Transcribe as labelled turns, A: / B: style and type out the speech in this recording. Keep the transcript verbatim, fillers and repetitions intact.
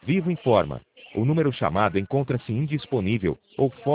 A: Vivo informa. O número chamado encontra-se indisponível ou fora